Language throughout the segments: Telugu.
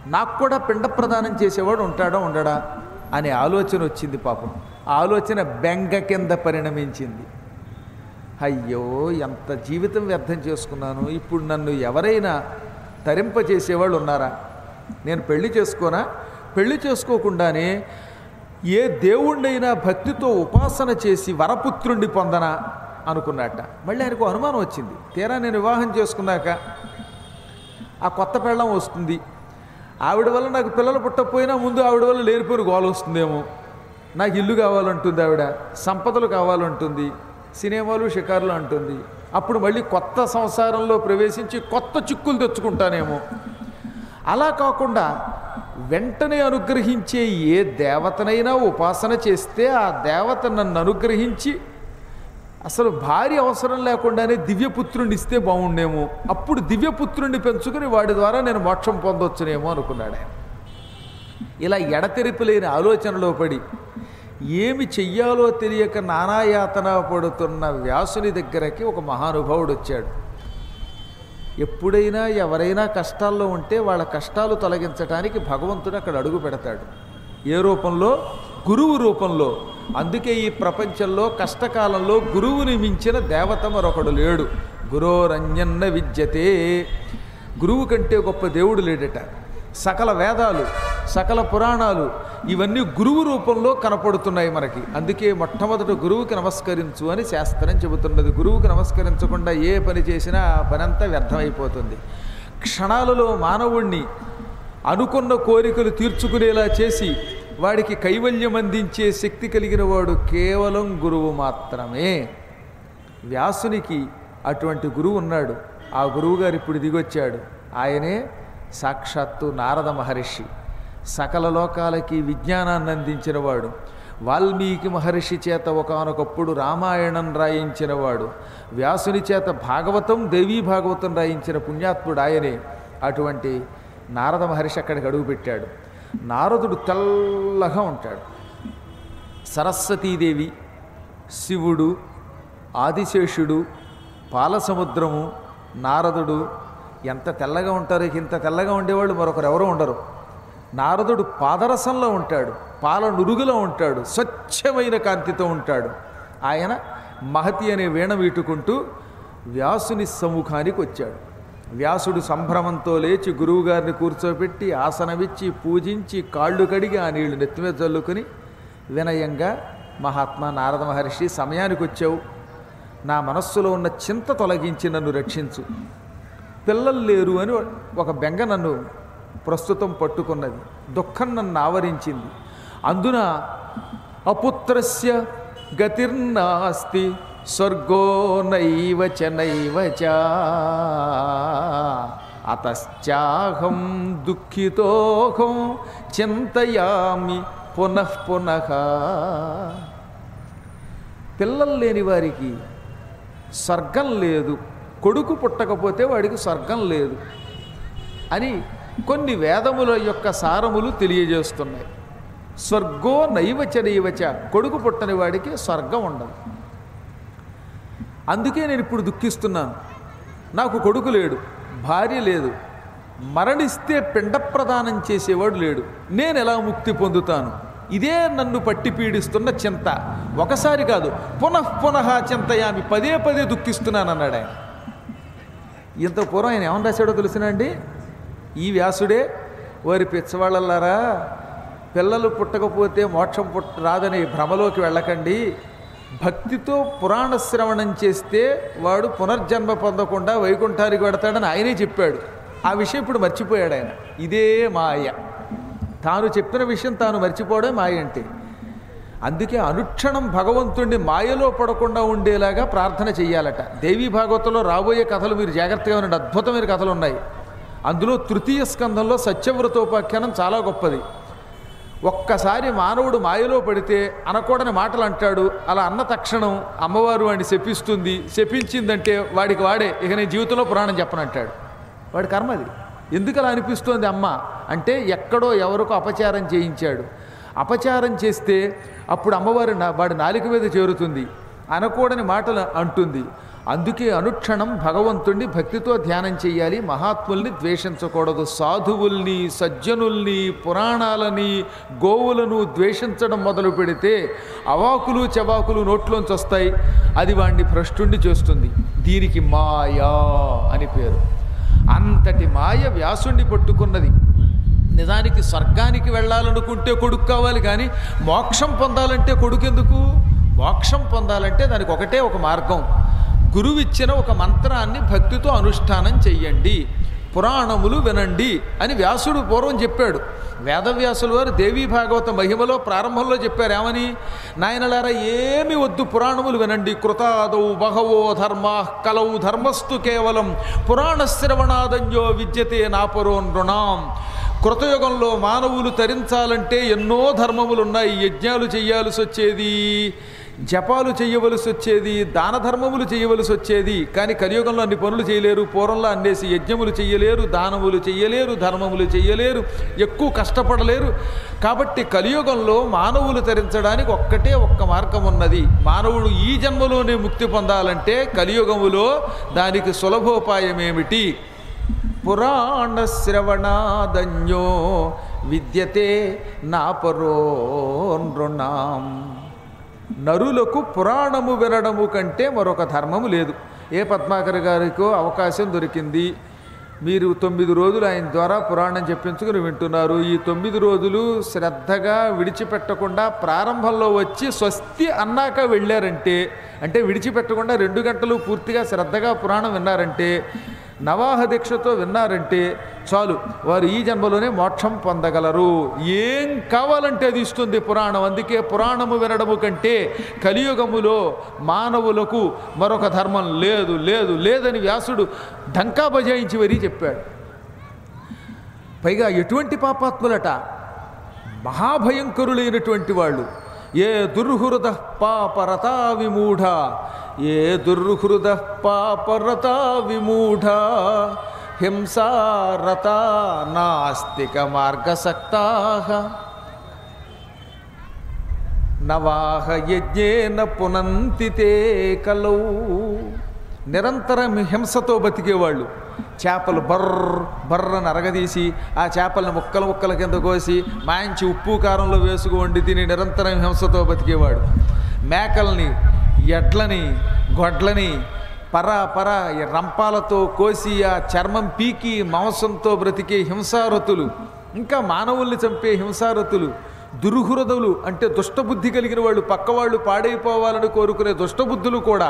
నాకు కూడా పిండ ప్రదానం చేసేవాడు ఉంటాడా ఉండడా అనే ఆలోచన వచ్చింది పాపం. ఆ ఆలోచన బెంగ కింద పరిణమించింది. అయ్యో ఎంత జీవితం వ్యర్థం చేసుకున్నాను, ఇప్పుడు నన్ను ఎవరైనా తరింపచేసేవాళ్ళు ఉన్నారా, నేను పెళ్లి చేసుకోనా, పెళ్లి చేసుకోకుండానే ఏ దేవుణ్ణైనా భక్తితో ఉపాసన చేసి వరపుత్రుణ్ణి పొందనా అనుకున్నట్ట. మళ్ళీ ఆయనకు అనుమానం వచ్చింది. తీరా నేను వివాహం చేసుకున్నాక ఆ కొత్త పెళ్ళం వస్తుంది, ఆవిడ వల్ల నాకు పిల్లలు పుట్టకపోయినా ముందు ఆవిడ వల్ల లేనిపోయిన గోల వస్తుందేమో, నాకు ఇల్లు కావాలంటుంది ఆవిడ, సంపదలు కావాలంటుంది, సినిమాలు షికారులు అంటుంది. అప్పుడు మళ్ళీ కొత్త సంసారంలో ప్రవేశించి కొత్త చిక్కులు తెచ్చుకుంటానేమో. అలా కాకుండా వెంటనే అనుగ్రహించే ఏ దేవతనైనా ఉపాసన చేస్తే ఆ దేవత నన్ను అనుగ్రహించి అసలు భార్య అవసరం లేకుండానే దివ్యపుత్రుడిని ఇస్తే బాగుండేమో, అప్పుడు దివ్యపుత్రుడిని పెంచుకుని వాడి ద్వారా నేను మోక్షం పొందొచ్చునేమో అనుకున్నాడు ఆయన. ఇలా ఎడతెరిపి లేని ఆలోచనలో పడి ఏమి చెయ్యాలో తెలియక నానాయాతన పడుతున్న వ్యాసుని దగ్గరకి ఒక మహానుభావుడు వచ్చాడు. ఎప్పుడైనా ఎవరైనా కష్టాల్లో ఉంటే వాళ్ళ కష్టాలు తొలగించడానికి భగవంతుడు అక్కడ అడుగు పెడతాడు. ఏ రూపంలో? గురువు రూపంలో. అందుకే ఈ ప్రపంచంలో కష్టకాలంలో గురువుని మించిన దేవత మరొకడు లేడు. గురోరన్యన్న విద్యతే, గురువు కంటే గొప్ప దేవుడు లేడట. సకల వేదాలు, సకల పురాణాలు ఇవన్నీ గురువు రూపంలో కనపడుతున్నాయి మనకి. అందుకే మొట్టమొదట గురువుకి నమస్కరించు అని శాస్త్రం చెబుతున్నది. గురువుకి నమస్కరించకుండా ఏ పని చేసినా ఆ పనంతా వ్యర్థమైపోతుంది. క్షణాలలో మానవుణ్ణి అనుకున్న కోరికలు తీర్చుకునేలా చేసి వాడికి కైవల్యం అందించే శక్తి కలిగిన వాడు కేవలం గురువు మాత్రమే. వ్యాసునికి అటువంటి గురువు ఉన్నాడు. ఆ గురువుగారు ఇప్పుడు దిగొచ్చాడు. ఆయనే సాక్షాత్తు నారద మహర్షి. సకల లోకాలకి విజ్ఞానాన్ని అందించినవాడు. వాల్మీకి మహర్షి చేత ఒకానొకప్పుడు రామాయణం రాయించినవాడు. వ్యాసుని చేత భాగవతం, దేవీ భాగవతం రాయించిన పుణ్యాత్ముడు ఆయనే. అటువంటి నారద మహర్షి అక్కడికి అడుగుపెట్టాడు. నారదుడు తెల్లగా ఉంటాడు. సరస్వతీదేవి, శివుడు, ఆదిశేషుడు, పాలసముద్రము, నారదుడు ఎంత తెల్లగా ఉంటారు. ఇంత తెల్లగా ఉండేవాళ్ళు మరొకరు ఎవరూ ఉండరు. నారదుడు పాదరసంలో ఉంటాడు, పాల నురుగులో ఉంటాడు, స్వచ్ఛమైన కాంతితో ఉంటాడు. ఆయన మహతి అనే వీణ వీటుకుంటూ వ్యాసుని సముఖానికి వచ్చాడు. వ్యాసుడు సంభ్రమంతో లేచి గురువుగారిని కూర్చోబెట్టి ఆసనమిచ్చి పూజించి కాళ్ళు కడిగి ఆ నీళ్లు నెత్తిమీద చల్లుకొని వినయంగా, మహాత్మా నారద మహర్షి, సమయానికి వచ్చావు. నా మనస్సులో ఉన్న చింత తొలగించి నన్ను రక్షించు. పిల్లలు లేరు అని ఒక బెంగ నన్ను ప్రస్తుతం పట్టుకున్నది. దుఃఖం నన్ను ఆవరించింది. అందున అపుత్రస్య గతిర్నాస్తి స్వర్గో నైవచ నైవచ అతశ్చాహం దుఃఖితోహం చింతయామి పునః పునః. పిల్లలు లేని వారికి స్వర్గం లేదు, కొడుకు పుట్టకపోతే వాడికి స్వర్గం లేదు అని కొన్ని వేదముల యొక్క సారములు తెలియజేస్తున్నాయి. స్వర్గో నైవచ నైవచ, కొడుకు పుట్టని వాడికి స్వర్గం ఉండదు. అందుకే నేను ఇప్పుడు దుఃఖిస్తున్నాను. నాకు కొడుకు లేడు, భార్య లేదు, మరణిస్తే పిండ ప్రదానం చేసేవాడు లేడు. నేను ఎలా ముక్తి పొందుతాను? ఇదే నన్ను పట్టి పీడిస్తున్న చింత. ఒకసారి కాదు, పునః పునః చింతయామి, పదే పదే దుఃఖిస్తున్నాను అన్నాడు ఆయన. ఇంత పూర్వం ఆయన ఏమని రాశాడో తెలిసినండి? ఈ వ్యాసుడే, వారి పిచ్చవాళ్ళలారా, పిల్లలు పుట్టకపోతే మోక్షం రాదనే భ్రమలోకి వెళ్ళకండి. భక్తితో పురాణ శ్రవణం చేస్తే వాడు పునర్జన్మ పొందకుండా వైకుంఠానికి వెడతాడని ఆయనే చెప్పాడు. ఆ విషయం ఇప్పుడు మర్చిపోయాడు ఆయన. ఇదే మాయ. తాను చెప్పిన విషయం తాను మర్చిపోవడం మాయ అంటే. అందుకే అనుక్షణం భగవంతుణ్ణి మాయలో పడకుండా ఉండేలాగా ప్రార్థన చెయ్యాలట. దేవీ భాగవతంలో రాబోయే కథలు మీరు జాగ్రత్తగా ఉండండి, అద్భుతమైన కథలు ఉన్నాయి. అందులో తృతీయ స్కంధంలో సత్యవ్రతోపాఖ్యానం చాలా గొప్పది. ఒక్కసారి మానవుడు మాయలో పడితే అనకూడని మాటలు అంటాడు. అలా అన్న తక్షణం అమ్మవారు వాడిని శపిస్తుంది. శపించిందంటే వాడికి వాడే ఇక నేను జీవితంలో పురాణం చెప్పనంటాడు. వాడి కర్మ అది. ఎందుకు అలా అనిపిస్తోంది అమ్మ అంటే, ఎక్కడో ఎవరికో అపచారం చేయించాడు. అపచారం చేస్తే అప్పుడు అమ్మవారు వాడి నాలిక మీద చేరుతుంది, అనకూడని మాటలు అంటుంది. అందుకే అనుక్షణం భగవంతుణ్ణి భక్తితో ధ్యానం చెయ్యాలి, మహాత్ముల్ని ద్వేషించకూడదు. సాధువుల్ని, సజ్జనుల్ని, పురాణాలని, గోవులను ద్వేషించడం మొదలు పెడితే అవాకులు చవాకులు నోట్లోంచి వస్తాయి. అది వాణ్ణి భ్రష్టుణ్ణి చేస్తుంది. దీనికి మాయా అని పేరు. అంతటి మాయ వ్యాసుణ్ణి పట్టుకున్నది. నిజానికి స్వర్గానికి వెళ్ళాలనుకుంటే కొడుకు కావాలి, కానీ మోక్షం పొందాలంటే కొడుకు ఎందుకు? మోక్షం పొందాలంటే దానికి ఒకటే ఒక మార్గం. గురువిచ్చిన ఒక మంత్రాన్ని భక్తితో అనుష్ఠానం చెయ్యండి, పురాణములు వినండి అని వ్యాసుడు పూర్వం చెప్పాడు. వేదవ్యాసుల వారు దేవీ భాగవత మహిమలో ప్రారంభంలో చెప్పారు. ఏమని? నాయనలారా, ఏమి వద్దు, పురాణములు వినండి. కృతాదౌ బహవో ధర్మా కలౌ ధర్మస్తు కేవలం పురాణశ్రవణాదన్యో విద్యతే నాపరో నృణాం. కృతయుగంలో మానవులు తరించాలంటే ఎన్నో ధర్మములు ఉన్నాయి. యజ్ఞాలు చెయ్యాల్సి వచ్చేది, జపాలు చేయవలసి వచ్చేది, దాన ధర్మములు చేయవలసి వచ్చేది. కానీ కలియుగంలో అన్ని పనులు చేయలేరు. పూర్వంలో అన్నేసి యజ్ఞములు చెయ్యలేరు, దానములు చెయ్యలేరు, ధర్మములు చెయ్యలేరు, ఎక్కువ కష్టపడలేరు. కాబట్టి కలియుగంలో మానవులు తరించడానికి ఒక్కటే ఒక్క మార్గం ఉన్నది. మానవుడు ఈ జన్మలోనే ముక్తి పొందాలంటే కలియుగములో దానికి సులభోపాయం ఏమిటి? పురాణ శ్రవణాదన్యో విద్యతే నాపరో నృణాం. నరులకు పురాణము వినడము కంటే మరొక ధర్మము లేదు. ఏ పద్మాకర్ గారికో అవకాశం దొరికింది, మీరు 9 రోజులు ఆయన ద్వారా పురాణం చెప్పించుకుని వింటున్నారు. ఈ 9 రోజులు శ్రద్ధగా విడిచిపెట్టకుండా ప్రారంభంలో వచ్చి స్వస్తి అన్నాక వెళ్ళారంటే, అంటే విడిచిపెట్టకుండా 2 గంటలు పూర్తిగా శ్రద్ధగా పురాణం విన్నారంటే, నవాహ దీక్షతో విన్నారంటే చాలు, వారు ఈ జన్మలోనే మోక్షం పొందగలరు. ఏం కావాలంటే అది ఇస్తుంది పురాణం. అందుకే పురాణము వినడము కంటే కలియుగములో మానవులకు మరొక ధర్మం లేదు లేదు లేదని వ్యాసుడు ఢంకా బజాయించి మరీ చెప్పాడు. పైగా ఎటువంటి పాపాత్ములట? మహాభయంకరులైనటువంటి వాళ్ళు. ఏ దుర్హృద పాపరతా విమూఢ, ఏ దుర్హృద పాపరతా విమూఢ, హింసారత నాస్తిక మార్గసక్తాః, నవాహ యజ్ఞేన పునంతి తే కలౌ. నిరంతరం హింసతో బతికేవాళ్ళు. చేపలు బర్రని అరగదీసి ఆ చేపలను ముక్కలు ముక్కల కింద కోసి మంచి ఉప్పు కారంలో వేసుకు వండి తిని నిరంతరం హింసతో బతికేవాడు. మేకల్ని, ఎడ్లని, గొడ్లని పర రంపాలతో కోసి ఆ చర్మం పీకి మాంసంతో బ్రతికే హింసారతులు, ఇంకా మానవుల్ని చంపే హింసారతులు, దుర్హృదవులు అంటే దుష్టబుద్ధి కలిగిన వాళ్ళు, పక్కవాళ్ళు పాడైపోవాలని కోరుకునే దుష్టబుద్ధులు కూడా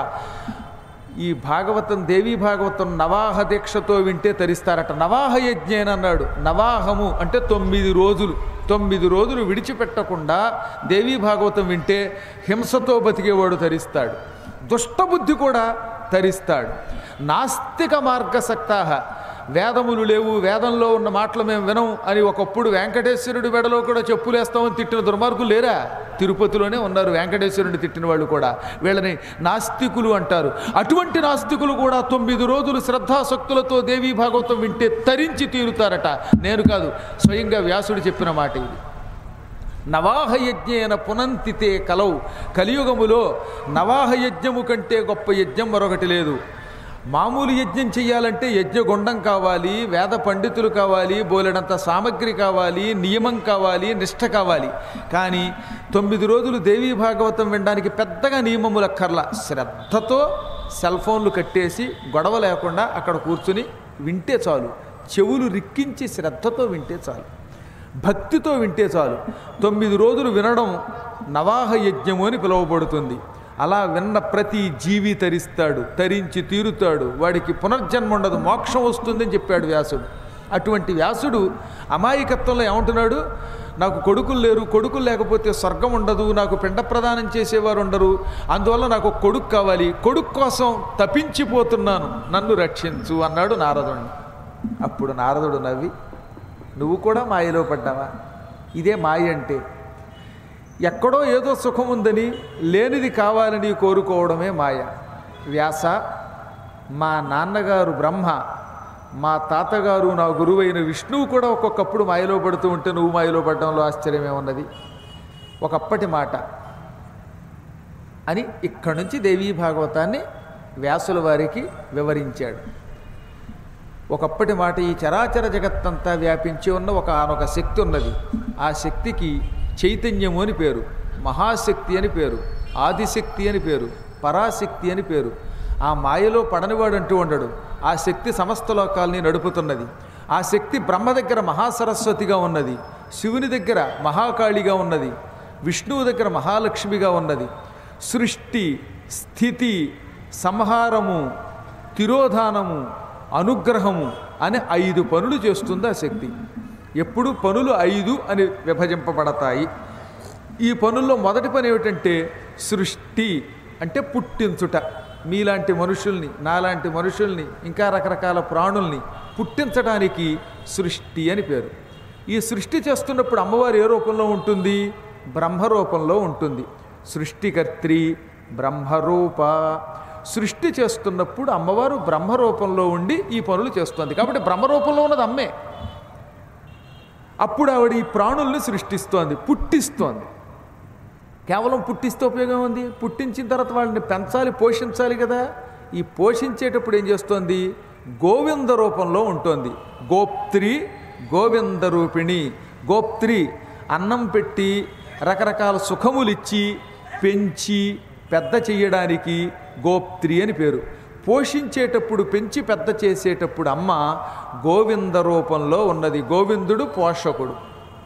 ఈ భాగవతం, దేవీ భాగవతం నవాహ దీక్షతో వింటే తరిస్తారట. నవాహ యజ్ఞేన అన్నాడు. నవాహము అంటే 9 రోజులు. 9 రోజులు విడిచిపెట్టకుండా దేవీ భాగవతం వింటే హింసతో బతికేవాడు తరిస్తాడు, దుష్టబుద్ధి కూడా తరిస్తాడు. నాస్తిక మార్గసక్తాః. వేదములు లేవు, వేదంలో ఉన్న మాటలు మేము వినం అని ఒకప్పుడు వెంకటేశ్వరుడి వెడలో కూడా చెప్పులేస్తామని తిట్టిన దుర్మార్గులు లేరా? తిరుపతిలోనే ఉన్నారు వెంకటేశ్వరుడిని తిట్టిన వాళ్ళు కూడా. వీళ్ళని నాస్తికులు అంటారు. అటువంటి నాస్తికులు కూడా 9 రోజులు శ్రద్ధాశక్తులతో దేవీ భాగవతం వింటే తరించి తీరుతారట. నేను కాదు, స్వయంగా వ్యాసుడు చెప్పిన మాట ఇది. నవాహ యజ్ఞేన పునంతితే కలౌ. కలియుగములో నవాహ యజ్ఞము కంటే గొప్ప యజ్ఞం మరొకటి లేదు. మామూలు యజ్ఞం చెయ్యాలంటే యజ్ఞగుండం కావాలి, వేద పండితులు కావాలి, బోలెడంత సామగ్రి కావాలి, నియమం కావాలి, నిష్ఠ కావాలి. కానీ 9 రోజులు దేవీ భాగవతం వినడానికి పెద్దగా నియమములు అక్కర్లా. శ్రద్ధతో సెల్ ఫోన్లు కట్టేసి గొడవ లేకుండా అక్కడ కూర్చుని వింటే చాలు. చెవులు రిక్కించి శ్రద్ధతో వింటే చాలు, భక్తితో వింటే చాలు. 9 రోజులు వినడం నవాహ యజ్ఞము అని పిలువబడుతుంది. అలా విన్న ప్రతి జీవి తరిస్తాడు, తరించి తీరుతాడు, వాడికి పునర్జన్మ ఉండదు, మోక్షం వస్తుందని చెప్పాడు వ్యాసుడు. అటువంటి వ్యాసుడు అమాయకత్వంలో ఏమంటున్నాడు? నాకు కొడుకులు లేరు, కొడుకులు లేకపోతే స్వర్గం ఉండదు, నాకు పిండ ప్రదానం చేసేవారు ఉండరు, అందువల్ల నాకు కొడుకు కావాలి, కొడుకు కోసం తపించిపోతున్నాను, నన్ను రక్షించు అన్నాడు నారదుడిని. అప్పుడు నారదుడు నవ్వి, నువ్వు కూడా మాయలో పడ్డావా? ఇదే మాయ అంటే. ఎక్కడో ఏదో సుఖం ఉందని లేనిది కావాలని కోరుకోవడమే మాయ. వ్యాస, మా నాన్నగారు బ్రహ్మ, మా తాతగారు నా గురువైన విష్ణువు కూడా ఒక్కొక్కప్పుడు మాయలో పడుతూ ఉంటే నువ్వు మాయలో పడడంలో ఆశ్చర్యమే ఉన్నది. ఒకప్పటి మాట అని ఇక్కడి నుంచి దేవీ భాగవతాన్ని వ్యాసుల వారికి వివరించాడు. ఒకప్పటి మాట, ఈ చరాచర జగత్తంతా వ్యాపించి ఉన్న ఒక శక్తి ఉన్నది. ఆ శక్తికి చైతన్యము అని పేరు, మహాశక్తి అని పేరు, ఆదిశక్తి అని పేరు, పరాశక్తి అని పేరు. ఆ మాయలో పడనివాడు అంటూ ఉండడు. ఆ శక్తి సమస్త లోకాల్ని నడుపుతున్నది. ఆ శక్తి బ్రహ్మ దగ్గర మహాసరస్వతిగా ఉన్నది, శివుని దగ్గర మహాకాళిగా ఉన్నది, విష్ణువు దగ్గర మహాలక్ష్మిగా ఉన్నది. సృష్టి, స్థితి, సంహారము, తిరోధానము, అనుగ్రహము అనే 5 పనులు చేస్తుంది ఆ శక్తి. ఎప్పుడు పనులు 5 అని విభజింపబడతాయి. ఈ పనుల్లో మొదటి పని ఏమిటంటే సృష్టి, అంటే పుట్టించుట. మీలాంటి మనుషుల్ని, నాలాంటి మనుషుల్ని, ఇంకా రకరకాల ప్రాణుల్ని పుట్టించడానికి సృష్టి అని పేరు. ఈ సృష్టి చేస్తున్నప్పుడు అమ్మవారు ఏ రూపంలో ఉంటుంది? బ్రహ్మరూపంలో ఉంటుంది. సృష్టికర్త్రి బ్రహ్మరూప. సృష్టి చేస్తున్నప్పుడు అమ్మవారు బ్రహ్మరూపంలో ఉండి ఈ పనులు చేస్తుంది. కాబట్టి బ్రహ్మరూపంలో ఉన్నది అమ్మే. అప్పుడు ఆవిడ ఈ ప్రాణుల్ని సృష్టిస్తోంది, పుట్టిస్తోంది. కేవలం పుట్టిస్తే ఉపయోగం ఉంది? పుట్టించిన తర్వాత వాళ్ళని పెంచాలి, పోషించాలి కదా. ఈ పోషించేటప్పుడు ఏం చేస్తోంది? గోవింద రూపంలో ఉంటుంది. గోప్త్రి, గోవింద రూపిణి. గోప్త్రి అన్నం పెట్టి రకరకాల సుఖములిచ్చి పెంచి పెద్ద చెయ్యడానికి గోప్త్రి అని పేరు. పోషించేటప్పుడు, పెంచి పెద్ద చేసేటప్పుడు అమ్మ గోవింద రూపంలో ఉన్నది. గోవిందుడు పోషకుడు.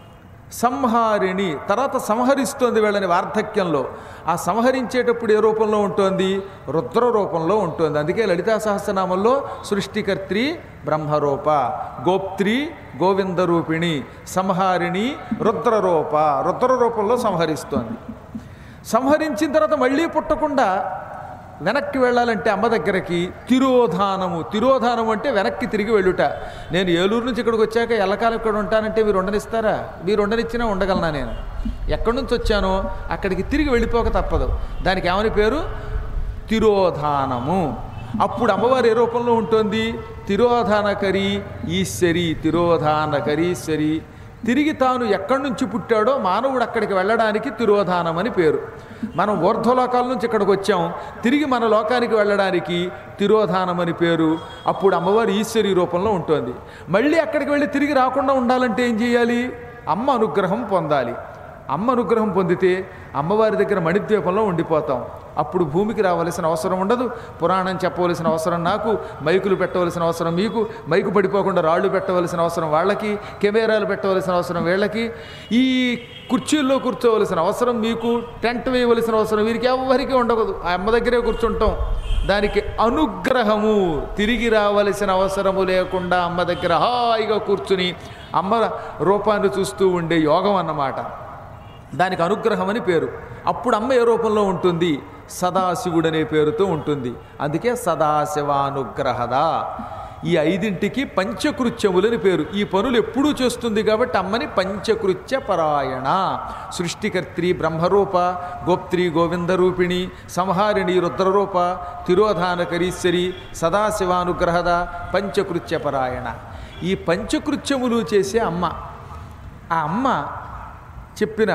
సంహారిణి, తర్వాత సంహరిస్తోంది వీళ్ళని వార్ధక్యంలో. ఆ సంహరించేటప్పుడు ఏ రూపంలో ఉంటుంది? రుద్ర రూపంలో ఉంటుంది. అందుకే లలితా సహస్రనామంలో సృష్టికర్త్రి బ్రహ్మరూప, గోప్త్రి గోవింద రూపిణి, సంహారిణి రుద్రరూప. రుద్ర రూపంలో సంహరిస్తోంది. సంహరించిన తర్వాత మళ్ళీ పుట్టకుండా వెనక్కి వెళ్ళాలంటే అమ్మ దగ్గరికి తిరోధానము. తిరోధానము అంటే వెనక్కి తిరిగి వెళ్ళుట. నేను ఏలూరు నుంచి ఇక్కడికి వచ్చాక ఎల్లకాలం ఇక్కడ ఉంటానంటే మీరు ఉండనిస్తారా? మీరు ఉండనిచ్చినా ఉండగలనా? నేను ఎక్కడి నుంచి వచ్చానో అక్కడికి తిరిగి వెళ్ళిపోక తప్పదు. దానికి ఏమని పేరు? తిరోధానము. అప్పుడు అమ్మవారు ఏ రూపంలో ఉంటుంది? తిరోధానకరి ఈశ్వరి. తిరోధానకరీశ్వరి. తిరిగి తాను ఎక్కడి నుంచి పుట్టాడో మానవుడు అక్కడికి వెళ్ళడానికి తిరోధానం అని పేరు. మనం ఊర్ధ్వలోకాల నుంచి ఇక్కడికి వచ్చాం, తిరిగి మన లోకానికి వెళ్ళడానికి తిరోధానం అని పేరు. అప్పుడు అమ్మవారు ఈశ్వరి రూపంలో ఉంటుంది. మళ్ళీ అక్కడికి వెళ్ళి తిరిగి రాకుండా ఉండాలంటే ఏం చేయాలి? అమ్మ అనుగ్రహం పొందాలి. అమ్మ అనుగ్రహం పొందితే అమ్మవారి దగ్గర మణిద్వీపంలో ఉండిపోతాం. అప్పుడు భూమికి రావలసిన అవసరం ఉండదు, పురాణం చెప్పవలసిన అవసరం నాకు, మైకులు పెట్టవలసిన అవసరం మీకు, మైకు పడిపోకుండా రాళ్ళు పెట్టవలసిన అవసరం వాళ్ళకి, కెమెరాలు పెట్టవలసిన అవసరం వీళ్ళకి, ఈ కుర్చీల్లో కూర్చోవలసిన అవసరం మీకు, టెంట్ వేయవలసిన అవసరం వీరికి ఎవరికి ఉండకూడదు. ఆ అమ్మ దగ్గరే కూర్చుంటాం. దానికి అనుగ్రహము. తిరిగి రావలసిన అవసరము లేకుండా అమ్మ దగ్గర హాయిగా కూర్చుని అమ్మ రూపాన్ని చూస్తూ ఉండే యోగం అన్నమాట. దానికి అనుగ్రహం అని పేరు. అప్పుడు అమ్మ ఏ రూపంలో ఉంటుంది? సదాశివుడు అనే పేరుతో ఉంటుంది. అందుకే సదాశివానుగ్రహద. ఈ 5ంటికి పంచకృత్యములని పేరు. ఈ పనులు ఎప్పుడూ చేస్తుంది కాబట్టి అమ్మని పంచకృత్య పరాయణ. సృష్టికర్త్రి బ్రహ్మరూప, గోప్త్రి గోవిందరూపిణి, సంహారిణి రుద్రరూప, తిరోధానకరీశ్వరి, సదాశివానుగ్రహద, పంచకృత్య పరాయణ. ఈ పంచకృత్యములు చేసే అమ్మ. ఆ అమ్మ చెప్పిన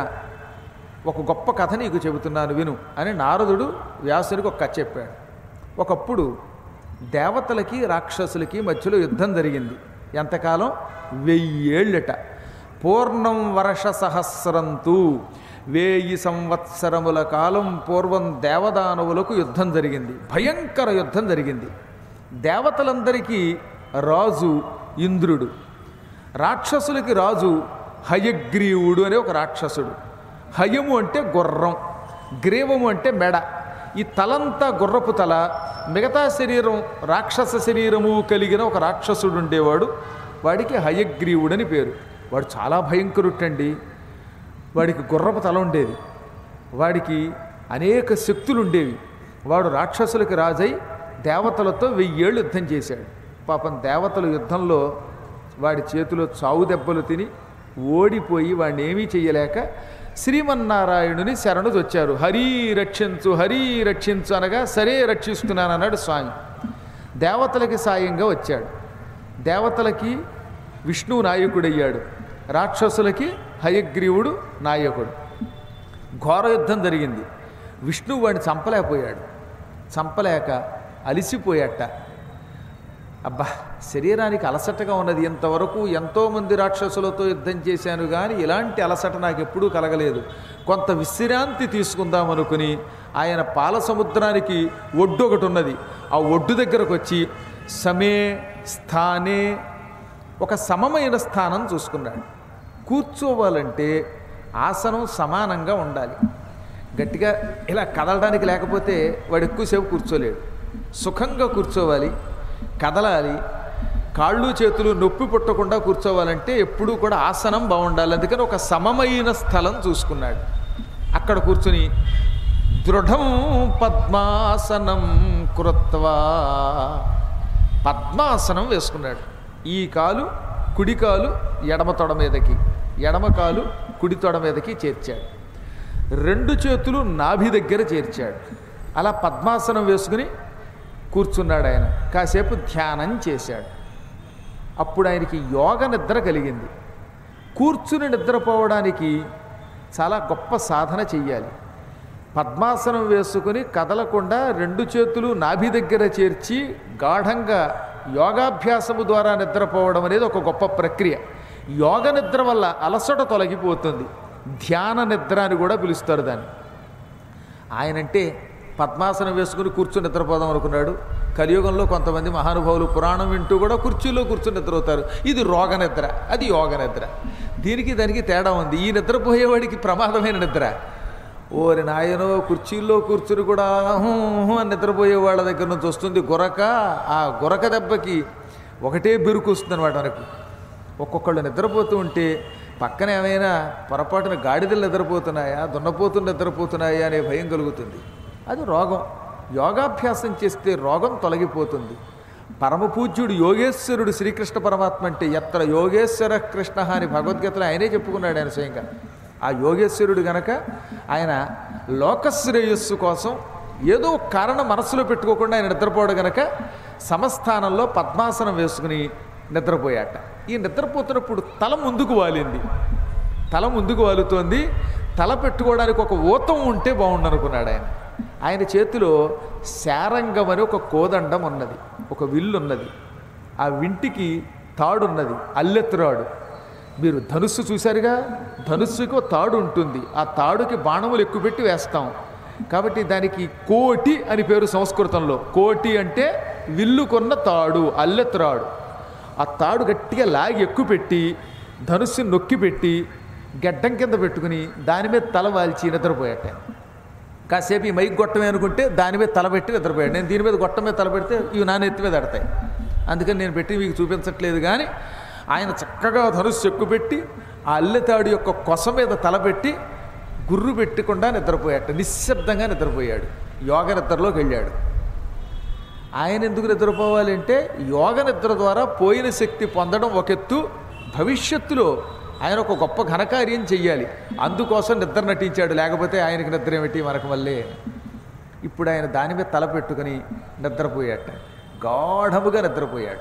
ఒక గొప్ప కథ నీకు చెబుతున్నాను విను అని నారదుడు వ్యాసునికి ఒక కథ చెప్పాడు. ఒకప్పుడు దేవతలకి రాక్షసులకి మధ్యలో యుద్ధం జరిగింది. ఎంతకాలం? 1000 ఏళ్ళట. పూర్ణం వర్ష సహస్రంతు. 1000 సంవత్సరముల కాలం పూర్వం దేవదానవులకు యుద్ధం జరిగింది. భయంకర యుద్ధం జరిగింది. దేవతలందరికీ రాజు ఇంద్రుడు, రాక్షసులకి రాజు హయగ్రీవుడు అనే ఒక రాక్షసుడు. హయము అంటే గుర్రం, గ్రీవము అంటే మెడ. ఈ తలంతా గుర్రపు తల, మిగతా శరీరం రాక్షస శరీరము కలిగిన ఒక రాక్షసుడు ఉండేవాడు. వాడికి హయగ్రీవుడని పేరు. వాడు చాలా భయంకరుటండి. వాడికి గుర్రపు తల ఉండేది. వాడికి అనేక శక్తులు ఉండేవి. వాడు రాక్షసులకి రాజై దేవతలతో 1000 ఏళ్ళు యుద్ధం చేశాడు. పాపం దేవతల యుద్ధంలో వాడి చేతిలో చావు దెబ్బలు తిని ఓడిపోయి వాడిని ఏమీ చెయ్యలేక శ్రీమన్నారాయణుని శరణు వచ్చారు. హరి రక్షించు, హరి రక్షించు అనగా సరే రక్షిస్తున్నానన్నాడు స్వామి. దేవతలకి సాయంగా వచ్చాడు. దేవతలకి విష్ణువు నాయకుడయ్యాడు, రాక్షసులకి హయగ్రీవుడు నాయకుడు. ఘోర యుద్ధం జరిగింది. విష్ణువు వాడిని చంపలేకపోయాడు. చంపలేక అలిసిపోయాట. అబ్బా, శరీరానికి అలసటగా ఉన్నది. ఇంతవరకు ఎంతోమంది రాక్షసులతో యుద్ధం చేశాను కానీ ఇలాంటి అలసట నాకు ఎప్పుడూ కలగలేదు. కొంత విశ్రాంతి తీసుకుందామనుకుని ఆయన పాల సముద్రానికి ఒడ్డు ఒకటి ఉన్నది. ఆ ఒడ్డు దగ్గరకు వచ్చి సమే స్థానే ఒక సమమైన స్థానం చూసుకున్నాడు. కూర్చోవాలంటే ఆసనం సమానంగా ఉండాలి. గట్టిగా ఇలా కదలడానికి లేకపోతే వాడు ఎక్కువసేపు కూర్చోలేడు. సుఖంగా కూర్చోవాలి, కదలాలి, కాళ్ళు చేతులు నొప్పి పుట్టకుండా కూర్చోవాలంటే ఎప్పుడూ కూడా ఆసనం బాగుండాలి. అందుకని ఒక సమమైన స్థలం చూసుకున్నాడు. అక్కడ కూర్చుని దృఢం పద్మాసనం కృత్వా పద్మాసనం వేసుకున్నాడు. ఈ కాలు కుడి కాలు ఎడమ తొడ మీదకి, ఎడమ కాలు కుడి తొడ మీదకి చేర్చాడు. రెండు చేతులు నాభి దగ్గర చేర్చాడు. అలా పద్మాసనం వేసుకుని కూర్చున్నాడు. ఆయన కాసేపు ధ్యానం చేశాడు. అప్పుడు ఆయనకి యోగ నిద్ర కలిగింది. కూర్చుని నిద్రపోవడానికి చాలా గొప్ప సాధన చెయ్యాలి. పద్మాసనం వేసుకుని కదలకుండా రెండు చేతులు నాభి దగ్గర చేర్చి గాఢంగా యోగాభ్యాసము ద్వారా నిద్రపోవడం అనేది ఒక గొప్ప ప్రక్రియ. యోగ నిద్ర వల్ల అలసట తొలగిపోతుంది. ధ్యాన నిద్ర అని కూడా పిలుస్తారు దాన్ని. ఆయనంటే పద్మాసనం వేసుకుని కూర్చుని నిద్రపోదాం అనుకున్నాడు. కలియుగంలో కొంతమంది మహానుభావులు పురాణం వింటూ కూడా కుర్చీలో కూర్చుని నిద్రపోతారు. ఇది రోగ నిద్ర, అది యోగ నిద్ర. దీనికి దానికి తేడా ఉంది. ఈ నిద్రపోయేవాడికి ప్రమాదమైన నిద్ర. ఓరి నాయనో, కుర్చీల్లో కూర్చుని కూడా అని నిద్రపోయే వాళ్ళ దగ్గర నుంచి వస్తుంది గురక. ఆ గురక దెబ్బకి ఒకటే బిరుకు వస్తుంది అనమాట మనకు. ఒక్కొక్కళ్ళు నిద్రపోతూ ఉంటే పక్కన ఏమైనా పొరపాటున గాడిదలు నిద్రపోతున్నాయా, దున్నపోతులు నిద్రపోతున్నాయా అనే భయం కలుగుతుంది. అది రోగం. యోగాభ్యాసం చేస్తే రోగం తొలగిపోతుంది. పరమపూజ్యుడు యోగేశ్వరుడు శ్రీకృష్ణ పరమాత్మ అంటే ఎత్ర యోగేశ్వర కృష్ణ అని భగవద్గీతలో ఆయనే చెప్పుకున్నాడు ఆయన స్వయంగా. ఆ యోగేశ్వరుడు గనక ఆయన లోకశ్రేయస్సు కోసం ఏదో కారణం మనస్సులో పెట్టుకోకుండా ఆయన నిద్రపోవడం గనక సమస్థానంలో పద్మాసనం వేసుకుని నిద్రపోయాట. ఈ నిద్రపోతున్నప్పుడు తల ముందుకు వాలింది. తల ముందుకు వాలుతోంది. తల పెట్టుకోవడానికి ఒక ఊతం ఉంటే బాగుండనుకున్నాడు ఆయన. ఆయన చేతిలో శారంగం అని ఒక కోదండం ఉన్నది, ఒక విల్లు ఉన్నది. ఆ వింటికి తాడున్నది, అల్లెత్తురాడు. మీరు ధనుస్సు చూశారుగా, ధనుస్సుకు తాడు ఉంటుంది. ఆ తాడుకి బాణములు ఎక్కుపెట్టి వేస్తాం కాబట్టి దానికి కోటి అని పేరు సంస్కృతంలో. కోటి అంటే విల్లుకున్న తాడు, అల్లెత్తురాడు. ఆ తాడు గట్టిగా లాగి ఎక్కుపెట్టి ధనుస్సుని నొక్కిపెట్టి గడ్డం కింద పెట్టుకుని దాని మీద తల వాల్చి నిద్రపోయాట. కాసేపు ఈ మైక్ గొట్టమే అనుకుంటే దాని మీద తలబెట్టి నిద్రపోయాడు. నేను దీని మీద గొట్టం మీద తలపెడితే ఇవి నా నెత్తి మీద పడతాయి. అందుకని నేను పెట్టి మీకు చూపించట్లేదు. కానీ ఆయన చక్కగా ధనుస్సు ఎక్కుపెట్టి ఆ అల్లెతాడు యొక్క కొస మీద తలపెట్టి గుర్రు పెట్టకుండా నిద్రపోయాట. నిశ్శబ్దంగా నిద్రపోయాడు. యోగ నిద్రలోకి వెళ్ళాడు. ఆయన ఎందుకు నిద్రపోవాలంటే యోగ నిద్ర ద్వారా పోయిన శక్తి పొందడం ఒక ఎత్తు, భవిష్యత్తులో ఆయన ఒక గొప్ప ఘనకార్యం చెయ్యాలి. అందుకోసం నిద్ర నటించాడు. లేకపోతే ఆయనకి నిద్ర ఏమిటి మనకు మళ్ళీ. ఇప్పుడు ఆయన దాని మీద తల పెట్టుకుని నిద్రపోయాట. గాఢముగా నిద్రపోయాడు.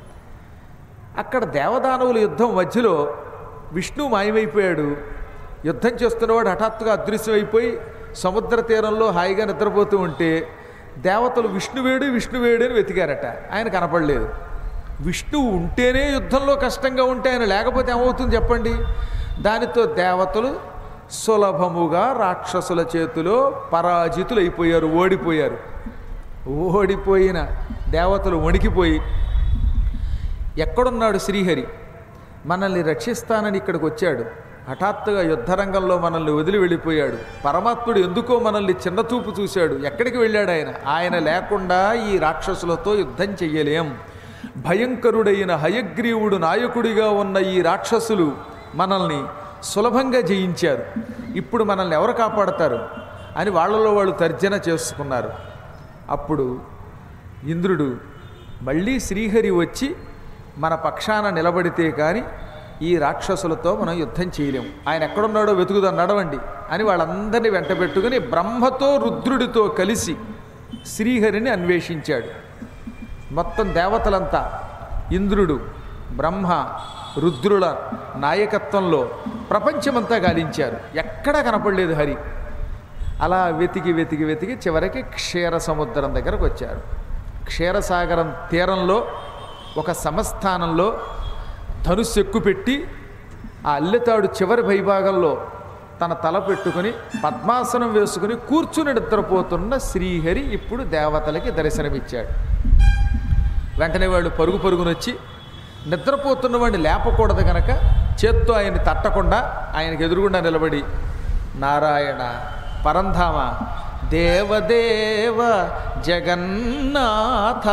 అక్కడ దేవదానవుల యుద్ధం మధ్యలో విష్ణువు మాయమైపోయాడు. యుద్ధం చేస్తున్నవాడు హఠాత్తుగా అదృశ్యమైపోయి సముద్ర తీరంలో హాయిగా నిద్రపోతూ ఉంటే దేవతలు విష్ణువేడు విష్ణువేడు అని వెతికారట. ఆయన కనపడలేదు. విష్ణువు ఉంటేనే యుద్ధంలో కష్టంగా ఉంటే ఆయన లేకపోతే ఏమవుతుంది చెప్పండి. దానితో దేవతలు సులభముగా రాక్షసుల చేతిలో పరాజితులైపోయారు, ఓడిపోయారు. ఓడిపోయిన దేవతలు వణికిపోయి ఎక్కడున్నాడు శ్రీహరి, మనల్ని రక్షిస్తానని ఇక్కడికి వచ్చాడు, హఠాత్తుగా యుద్ధరంగంలో మనల్ని వదిలి వెళ్ళిపోయాడు, పరమాత్ముడు ఎందుకో మనల్ని చిన్నచూపు చూశాడు, ఎక్కడికి వెళ్ళాడు ఆయన, ఆయన లేకుండా ఈ రాక్షసులతో యుద్ధం చెయ్యలేం, భయంకరుడైన హయగ్రీవుడు నాయకుడిగా ఉన్న ఈ రాక్షసులు మనల్ని సులభంగా జయించారు, ఇప్పుడు మనల్ని ఎవరు కాపాడతారు అని వాళ్ళలో వాళ్ళు తర్జన చేసుకున్నారు. అప్పుడు ఇంద్రుడు మళ్ళీ శ్రీహరి వచ్చి మన పక్షాన నిలబడితే కానీ ఈ రాక్షసులతో మనం యుద్ధం చేయలేము, ఆయన ఎక్కడున్నాడో వెతుకుదాం నడవండి అని వాళ్ళందరినీ వెంటబెట్టుకుని బ్రహ్మతో రుద్రుడితో కలిసి శ్రీహరిని అన్వేషించాడు. మొత్తం దేవతలంతా ఇంద్రుడు, బ్రహ్మ, రుద్రుల నాయకత్వంలో ప్రపంచమంతా గాలించారు. ఎక్కడా కనపడలేదు హరి. అలా వెతికి వెతికి వెతికి చివరికి క్షీర సముద్రం దగ్గరకు వచ్చారు. క్షీరసాగరం తీరంలో ఒక సమస్థానంలో ధనుస్సు ఎక్కుపెట్టి ఆ అల్లెతాడు చివరి భైభాగంలో తన తల పెట్టుకుని పద్మాసనం వేసుకుని కూర్చుని నిద్రపోతున్న శ్రీహరి ఇప్పుడు దేవతలకి దర్శనమిచ్చాడు. వెంటనే వాళ్ళు పరుగు పరుగునొచ్చి నిద్రపోతున్న వాడిని లేపకూడదు కనుక చేత్తో ఆయన్ని తట్టకుండా ఆయనకు ఎదురుగుండా నిలబడి నారాయణ పరంధామ దేవదేవ జగన్నాథ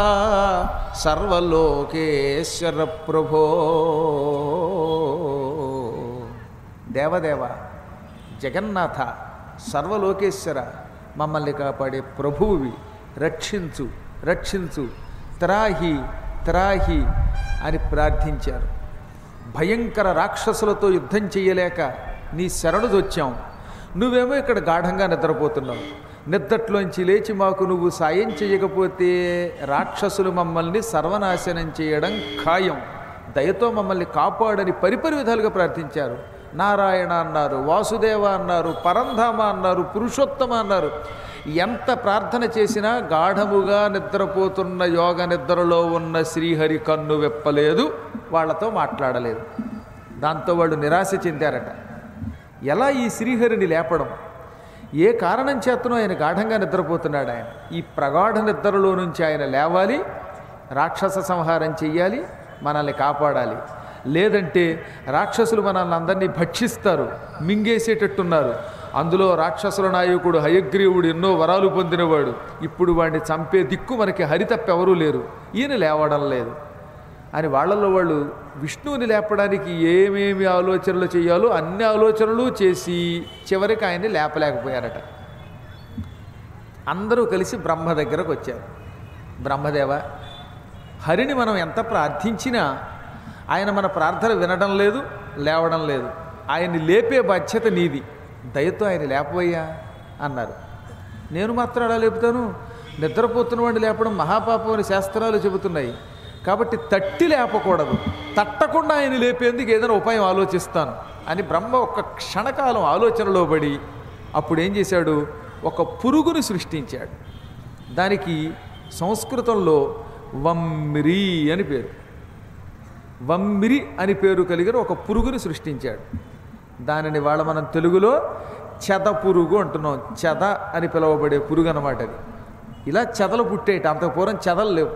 సర్వలోకేశ్వర ప్రభో, దేవదేవ జగన్నాథ సర్వలోకేశ్వర మమ్మల్ని కాపాడే ప్రభువువి, రక్షించు రక్షించు, త్రాహి త్రాహి అని ప్రార్థించారు. భయంకర రాక్షసులతో యుద్ధం చెయ్యలేక నీ శరణుదొచ్చాం. నువ్వేమో ఇక్కడ గాఢంగా నిద్రపోతున్నావు. నిద్రట్లోంచి లేచి మాకు నువ్వు సాయం చేయకపోతే రాక్షసులు మమ్మల్ని సర్వనాశనం చేయడం ఖాయం. దయతో మమ్మల్ని కాపాడని పరిపరి విధాలుగా ప్రార్థించారు. నారాయణ అన్నారు, వాసుదేవ అన్నారు, పరంధామ అన్నారు, పురుషోత్తమ అన్నారు. ఎంత ప్రార్థన చేసినా గాఢముగా నిద్రపోతున్న యోగ నిద్రలో ఉన్న శ్రీహరి కన్ను వెప్పలేదు, వాళ్లతో మాట్లాడలేదు. దాంతో వాళ్ళు నిరాశ చెందారట. ఎలా ఈ శ్రీహరిని లేపడం? ఏ కారణం చేతనో ఆయన గాఢంగా నిద్రపోతున్నాడు. ఆయన ఈ ప్రగాఢ నిద్రలో నుంచి ఆయన లేవాలి, రాక్షస సంహారం చెయ్యాలి, మనల్ని కాపాడాలి. లేదంటే రాక్షసులు మనల్ని అందరినీ భక్షిస్తారు, మింగేసేటట్టున్నారు. అందులో రాక్షసుల నాయకుడు హయగ్రీవుడు ఎన్నో వరాలు పొందినవాడు. ఇప్పుడు వాడిని చంపే దిక్కు మనకి హరితప్పెవరూ లేరు, ఈయన లేవడం లేదు అని వాళ్ళల్లో వాళ్ళు విష్ణువుని లేపడానికి ఏమేమి ఆలోచనలు చేయాలో అన్ని ఆలోచనలు చేసి చివరికి ఆయన్ని లేపలేకపోయారట. అందరూ కలిసి బ్రహ్మ దగ్గరకు వచ్చారు. బ్రహ్మదేవ, హరిని మనం ఎంత ప్రార్థించినా ఆయన మన ప్రార్థన వినడం లేదు, లేవడం లేదు. ఆయన్ని లేపే బాధ్యత నీది, దయతో ఆయన లేపవయ్యా అన్నారు. నేను మాత్రం అలా లేపుతాను? నిద్రపోతున్న వాడిని లేపడం మహాపాపం అని శాస్త్రాలు చెబుతున్నాయి. కాబట్టి తట్టి లేపకూడదు, తట్టకుండా ఆయన లేపేందుకు ఏదైనా ఉపాయం ఆలోచిస్తాను అని బ్రహ్మ ఒక్క క్షణకాలం ఆలోచనలో పడి అప్పుడు ఏం చేశాడు? ఒక పురుగుని సృష్టించాడు. దానికి సంస్కృతంలో వమ్మిరి అని పేరు. వమ్మిరి అని పేరు కలిగిన ఒక పురుగుని సృష్టించాడు. దానిని వాళ్ళ మనం తెలుగులో చెద పురుగు అంటున్నాం. చెద అని పిలువబడే పురుగు అన్నమాట అది. ఇలా చెదలు పుట్టేట, అంతకు పూర్వం చెదలు లేవు.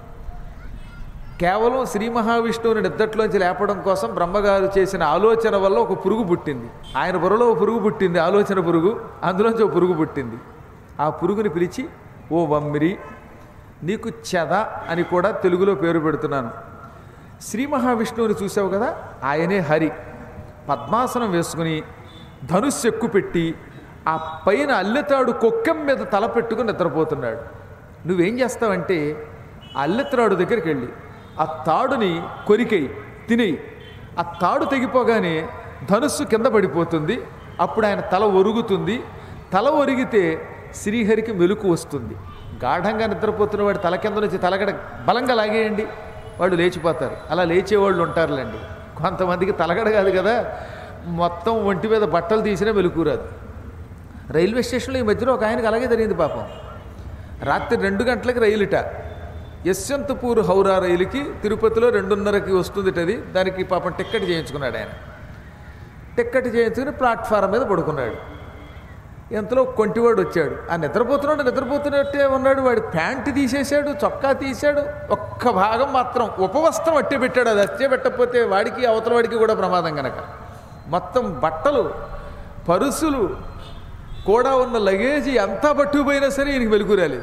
కేవలం శ్రీ మహావిష్ణువుని నిద్దట్లోంచి లేపడం కోసం బ్రహ్మగారు చేసిన ఆలోచన వల్ల ఒక పురుగు పుట్టింది. ఆయన బుర్రలో ఒక పురుగు పుట్టింది, ఆలోచన పురుగు. అందులోంచి ఒక పురుగు పుట్టింది. ఆ పురుగుని పిలిచి, ఓ వమ్మిరి, నీకు చెద అని కూడా తెలుగులో పేరు పెడుతున్నాను. శ్రీ మహావిష్ణువుని చూసావు కదా, ఆయనే హరి. పద్మాసనం వేసుకుని ధనుస్సు ఎక్కుపెట్టి ఆ పైన అల్లెతాడు కొక్కెం మీద తల పెట్టుకుని నిద్రపోతున్నాడు. నువ్వేం చేస్తావంటే అల్లెత్రాడు దగ్గరికి వెళ్ళి ఆ తాడుని కొరికేయి, తినేయి. ఆ తాడు తెగిపోగానే ధనుస్సు కింద పడిపోతుంది. అప్పుడు ఆయన తల ఒరుగుతుంది. తల ఒరిగితే శ్రీహరికి మెలుకు వస్తుంది. గాఢంగా నిద్రపోతున్న వాడు తల కింద నుంచి తలగడ బలంగా లాగేయండి, వాళ్ళు లేచిపోతారు. అలా లేచేవాళ్ళు ఉంటారులేండి. కొంతమందికి తలగడ కాదు కదా, మొత్తం ఒంటి మీద బట్టలు తీసినా మెలుకురాదు. రైల్వే స్టేషన్లో ఈ మధ్యలో ఒక ఆయనకి అలాగే జరిగింది పాపం. రాత్రి 2 గంటలకి రైలుట, యశ్వంతపూర్ హౌరా రైలుకి తిరుపతిలో 2:30కి వస్తుంది అది. దానికి పాపం టిక్కెట్ చేయించుకున్నాడు ఆయన. టిక్కెట్ చేయించుకుని ప్లాట్ఫారం మీద పడుకున్నాడు. ఎంతలో కొంటివాడు వచ్చాడు. ఆ నిద్రపోతున్నట్టే ఉన్నాడు. వాడి ప్యాంటు తీసేశాడు, చొక్కా తీశాడు, ఒక్క భాగం మాత్రం ఉపవస్త్రం అట్టే పెట్టాడు. అది అట్టే పెట్టకపోతే వాడికి అవతల వాడికి కూడా ప్రమాదం కనుక మొత్తం బట్టలు, పరుసులు కూడా ఉన్న లగేజీ అంతా పట్టుకుపోయినా సరే ఈయనకి వెలుగు రాలేదు.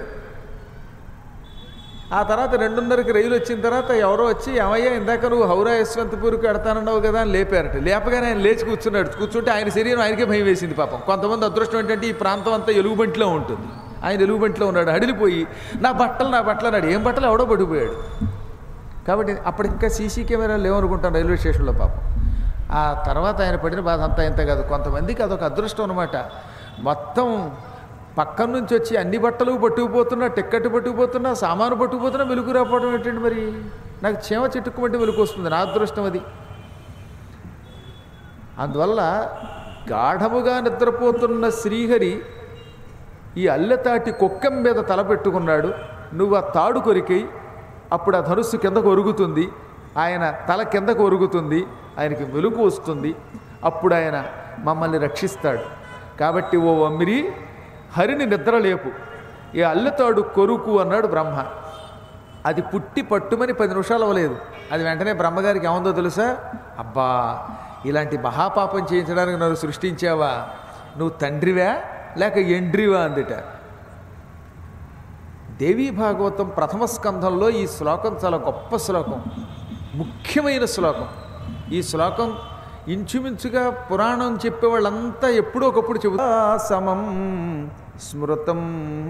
ఆ తర్వాత 2:30కి రైలు వచ్చిన తర్వాత ఎవరో వచ్చి, ఏమయ్యా ఇందాక నువ్వు హౌరా యశ్వంతపూర్కి వెడతానన్నావు కదా అని లేపారట. లేపగానే ఆయన లేచి కూర్చున్నాడు. కూర్చుంటే ఆయన శరీరం ఆయనకే భయం వేసింది పాపం. కొంతమంది అదృష్టం ఏంటంటే ఈ ప్రాంతం అంతా ఎలుగుబంటిలో ఉంటుంది. ఆయన ఎలుగుబంటిలో ఉన్నాడు. హడిలిపోయి నా బట్టలు అన్నాడు. ఏం బట్టలు ఎవడో పడిపోయాడు. కాబట్టి అప్పుడు ఇంకా సీసీ కెమెరాలు లేవనుకుంటాను రైల్వే స్టేషన్లో పాపం. ఆ తర్వాత ఆయన పడిన బాధ అంతా ఇంత కాదు. కొంతమందికి అదొక అదృష్టం అనమాట. మొత్తం పక్కన నుంచి వచ్చి అన్ని బట్టలు పట్టుకుపోతున్నా, టిక్కెట్ పట్టుకుపోతున్నా, సామాను పట్టుకుపోతున్నా, వెలుగు రాపోవడం ఏంటండి? మరి నాకు చీమ చెట్టుకుమంటే వెలుగు వస్తుంది. నా అదృష్టం అది. అందువల్ల గాఢముగా నిద్రపోతున్న శ్రీహరి ఈ అల్లెతాటి కుక్కం మీద తల పెట్టుకున్నాడు. నువ్వు ఆ తాడు కొరికై, అప్పుడు ఆ ధనుస్సు కిందకు ఒరుగుతుంది, ఆయన తల కిందకు ఒరుగుతుంది, ఆయనకి వెలుగు వస్తుంది, అప్పుడు ఆయన మమ్మల్ని రక్షిస్తాడు. కాబట్టి ఓ అమ్మిరి, హరిని నిద్రలేపు, ఈ అల్లెతాడు కొరుకు అన్నాడు బ్రహ్మ. అది పుట్టి పట్టుమని 10 నిమిషాలు అవ్వలేదు. అది వెంటనే బ్రహ్మగారికి ఏముందో తెలుసా? అబ్బా, ఇలాంటి మహాపాపం చేయించడానికి నన్ను సృష్టించావా? నువ్వు తండ్రివా లేక ఎండ్రివా అందుట. దేవీ భాగవతం ప్రథమ స్కంధంలో ఈ శ్లోకం చాలా గొప్ప శ్లోకం, ముఖ్యమైన శ్లోకం. ఈ శ్లోకం ఇంచుమించుగా పురాణం చెప్పేవాళ్ళంతా ఎప్పుడో ఒకప్పుడు చెబుతారు. సమం స్మృతం,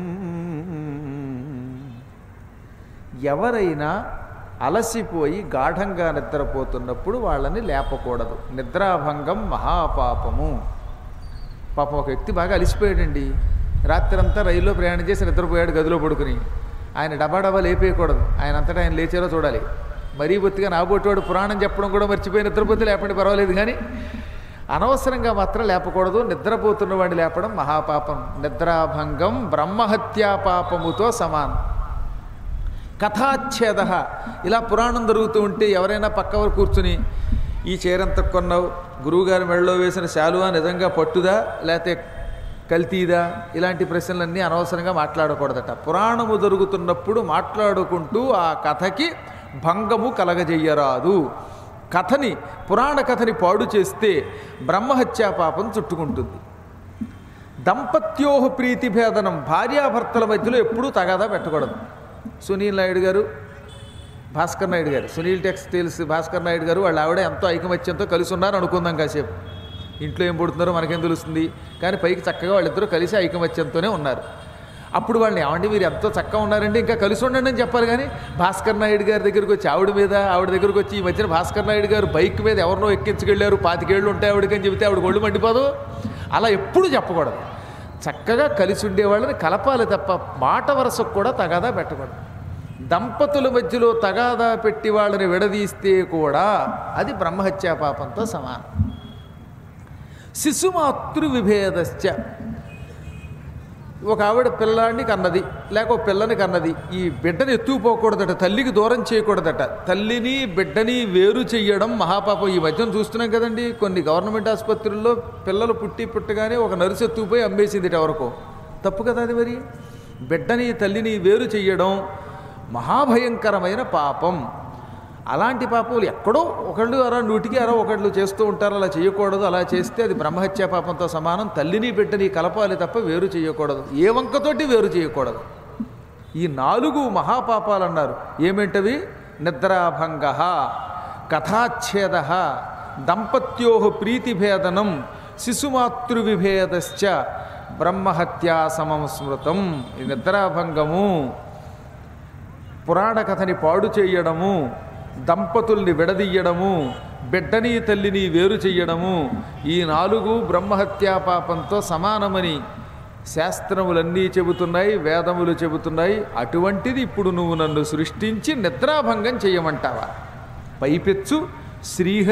ఎవరైనా అలసిపోయి గాఢంగా నిద్రపోతున్నప్పుడు వాళ్ళని లేపకూడదు. నిద్రాభంగం మహాపాపము. పాపం ఒక వ్యక్తి బాగా అలిసిపోయాడండి, రాత్రంతా రైల్లో ప్రయాణం చేసి నిద్రపోయాడు గదిలో పడుకుని. ఆయన డబా లేపేయకూడదు, ఆయన అంతటా ఆయన లేచారో చూడాలి. మరీ బొత్తిగా నాబోటివాడు పురాణం చెప్పడం కూడా మర్చిపోయి నిద్రపోతే లేపండి పర్వాలేదు, కానీ అనవసరంగా మాత్రం లేపకూడదు. నిద్రపోతున్న వాడిని లేపడం మహాపాపం. నిద్రాభంగం బ్రహ్మహత్యా పాపముతో సమానం. కథాచ్ఛేద, ఇలా పురాణం జరుగుతూ ఉంటే ఎవరైనా పక్కవరు కూర్చుని, ఈ చీరంత కొన్నావు, గురువుగారి మెడలో వేసిన శాలువా నిజంగా పట్టుదా లేకపోతే కల్తీదా, ఇలాంటి ప్రశ్నలన్నీ అనవసరంగా మాట్లాడకూడదట. పురాణము జరుగుతున్నప్పుడు మాట్లాడుకుంటూ ఆ కథకి భంగము కలగజెయ్యరాదు. కథని, పురాణ కథని పాడు చేస్తే బ్రహ్మహత్యా పాపం చుట్టుకుంటుంది. దంపత్యోహ ప్రీతిభేదనం, భార్యాభర్తల మధ్యలో ఎప్పుడూ తగాదా పెట్టకూడదు. సునీల్ నాయుడు గారు, భాస్కర్ నాయుడు గారు, సునీల్ టెక్స్టైల్స్ భాస్కర్ నాయుడు గారు వాళ్ళ ఆవిడ ఎంతో ఐకమత్యంతో కలిసి ఉన్నారు అనుకుందాం కాసేపు. ఇంట్లో ఏం పుడుతున్నారో మనకేం తెలుస్తుంది, కానీ పైకి చక్కగా వాళ్ళిద్దరూ కలిసి ఐకమత్యంతోనే ఉన్నారు. అప్పుడు వాళ్ళని ఏమండి మీరు ఎంతో చక్కగా ఉన్నారండి, ఇంకా కలిసి ఉండండి అని చెప్పాలి. కానీ భాస్కర్ నాయుడు గారి దగ్గరికి వచ్చి ఆవిడ దగ్గరికి వచ్చి, ఈ మధ్యన భాస్కర్ నాయుడు గారు బైక్ మీద ఎవరినో ఎక్కించుకెళ్ళారు, 25 ఏళ్ళు ఉంటాయి ఆవిడకని చెబితే ఆవిడ ఒళ్ళు మండిపోదు. అలా ఎప్పుడు చెప్పకూడదు. చక్కగా కలిసి ఉండేవాళ్ళని కలపాలి తప్ప మాట వరసకు కూడా తగాదా పెట్టకూడదు. దంపతుల మధ్యలో తగాదా పెట్టి వాళ్ళని విడదీస్తే కూడా అది బ్రహ్మహత్యా పాపంతో సమానం. శిశుమాతృ విభేదశ్చ, ఒక ఆవిడ పిల్లాడిని కన్నది లేక ఒక పిల్లని కన్నది, ఈ బిడ్డని ఎత్తుకుపోకూడదట, తల్లికి దూరం చేయకూడదట. తల్లిని బిడ్డని వేరు చెయ్యడం మహాపాపం. ఈ మధ్యన చూస్తున్నాం కదండి, కొన్ని గవర్నమెంట్ ఆసుపత్రుల్లో పిల్లలు పుట్టగానే ఒక నర్సు ఎత్తుకుపోయి అమ్మేసింది ఎవరికో. తప్పు కదా అది. మరి బిడ్డని తల్లిని వేరు చెయ్యడం మహాభయంకరమైన పాపం. అలాంటి పాపములు ఎక్కడో ఒకళ్ళు అలా 100కి 60 ఒకళ్ళు చేస్తూ ఉంటారు. అలా చేయకూడదు. అలా చేస్తే అది బ్రహ్మహత్యా పాపంతో సమానం. తల్లిని బిడ్డని కలపాలి తప్ప వేరు చేయకూడదు. ఏ వంకతోటి వేరు చేయకూడదు. ఈ 4 మహాపాపాలు అన్నారు. ఏమేంటవి? నిద్రాభంగ, కథాచ్ఛేద, దంపత్యో ప్రీతిభేదనం, శిశుమాతృవిభేదశ్చ బ్రహ్మహత్యా సమం స్మృతం. ఈ నిద్రాభంగము, పురాణ కథని పాడు చేయడము, దంపతుల్ని విడదీయడము, బిడ్డని తల్లిని వేరు చెయ్యడము, ఈ 4 బ్రహ్మహత్యా పాపంతో సమానమని శాస్త్రములన్నీ చెబుతున్నాయి, వేదములు చెబుతున్నాయి. అటువంటిది ఇప్పుడు నువ్వు నన్ను సృష్టించి నిద్రాభంగం చెయ్యమంటావా? పైపెచ్చు శ్రీహరి